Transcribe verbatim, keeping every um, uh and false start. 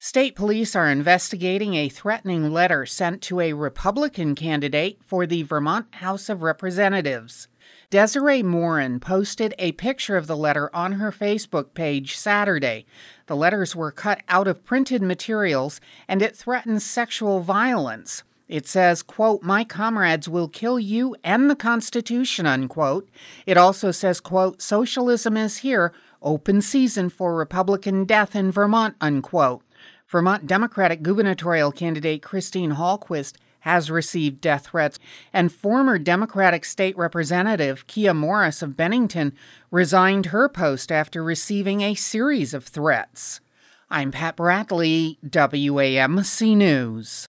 State police are investigating a threatening letter sent to a Republican candidate for the Vermont House of Representatives. Desiree Morin posted a picture of the letter on her Facebook page Saturday. The letters were cut out of printed materials, and it threatens sexual violence. It says, quote, "My comrades will kill you and the Constitution," unquote. It also says, quote, "Socialism is here, open season for Republican death in Vermont," unquote. Vermont Democratic gubernatorial candidate Christine Hallquist has received death threats, and former Democratic state representative Kia Morris of Bennington resigned her post after receiving a series of threats. I'm Pat Bradley, W A M C News.